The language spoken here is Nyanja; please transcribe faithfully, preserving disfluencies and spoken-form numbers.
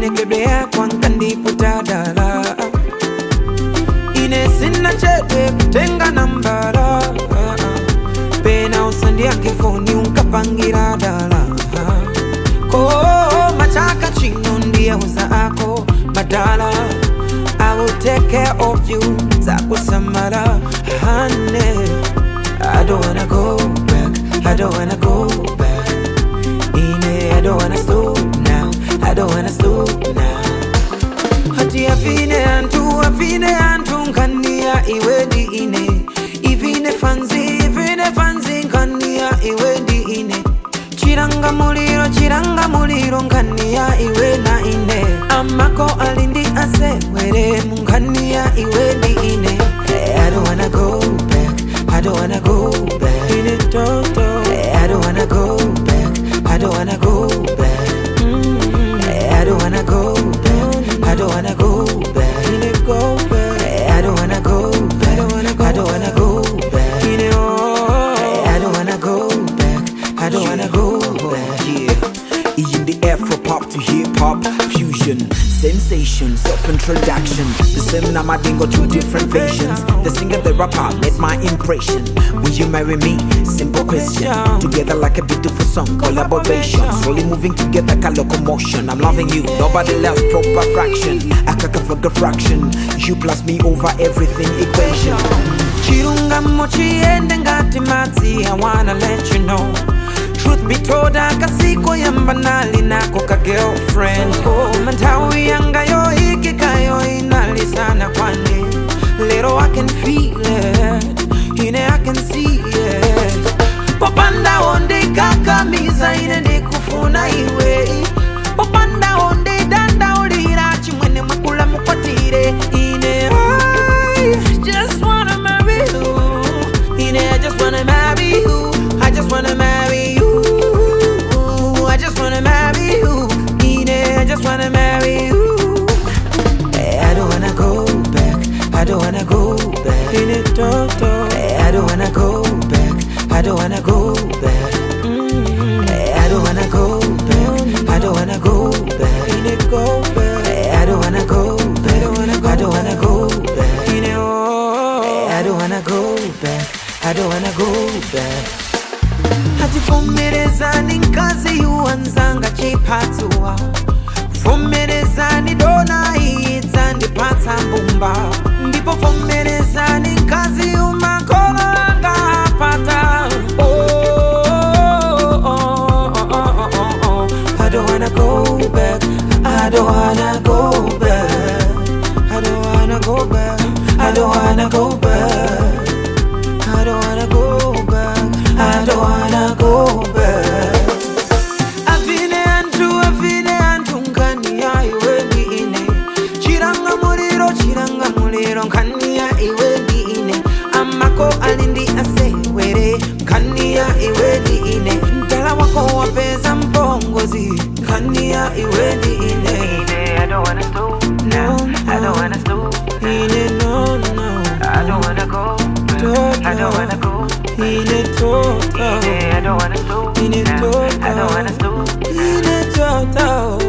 Maonekedwe kwanga ndipo tadala. Ine sina chete kutenga nambara. Pena usandiake phone unkapangira dala. Ko machaka chino ndiye uza ako madala. I will take care of you, Zaku Samara, honey. I don't wanna go back, I don't wanna go back. Ine, I don't wanna stop now, I don't wanna stop now. Hati afine antu, afine antu, nkania iwendi ine. Ifine fanzi, ifine fanzi, nkania iwendi ine. Chiranga muliro, chiranga muliro, nkania iwe na ine. Amako alindi ase, were mungania iwendi ine. I don't wanna go back, I don't wanna go back. Ine toto. I don't wanna go back, I don't wanna go back. Mm-hmm. I don't wanna go back, I don't wanna go back. Ine go back. I don't wanna go back, I don't wanna go, I don't wanna go back. Ine oh. I don't wanna go back, I don't wanna go back. Yeah, in the air from pop to hip hop fusion, sensation, self-introduction. The same namadingo, two different versions. The singer, the rapper made my impression. Will you marry me? Simple question. Together like a beautiful song, collaboration. Slowly moving together, like a locomotion. I'm loving you, nobody else, proper fraction. I can cover a fraction. You plus me over everything, equation. Chirunga mochi endengati mati, I wanna let you know. Truth be told, akasiko yambanali nako ka girlfriend. Oh, mantawi yanga yo ikika yo inali sana kwani. Little I can feel it, ine I can see it. Popanda onde kakamiza ine ndikufuna iwe. Popanda onde danda ulira chimwene mwekula mukwatire. Ine I just wanna marry you. Ine I just wanna marry you. I just wanna marry you. I just wanna marry you. Ine, I just wanna marry you. I don't wanna go back, I don't wanna go back. Ine toto. I don't wanna go back, I don't wanna go back. Mm-hmm. I don't wanna go back, I don't wanna go back. Ine go back. I don't wanna go back, I don't wanna go, I don't wanna go back. Ine oh. I don't wanna go back, I don't wanna go back. Hati fumirezani nkazi yuanzanga chipatua. Fumirezani dona iita ndipata mbumba. Ndipo fumirezani nkazi umakolo anga hapata. Oh, oh, oh, oh, oh, oh, oh. I don't wanna go back, I don't wanna go back. I don't wanna go back, I don't wanna go back. I don't wanna go back, I don't wanna go back. Afine antu, afine antu, nkani ya iwendi ine. Chiranga muliro, chiranga muliro, nkani ya iwendi ine. Amako alindi ase, were, nkani ya iwendi ine. Ntala wako wapeza mpongozi, nkani ya iwendi ine. Ine, I don't wanna stop now, I don't wanna stop. Ine no, no, I don't wanna go back, I don't wanna go. Ine toto. Ine, I don't wanna stop Ine now, toto. I don't wanna stop. Ine toto.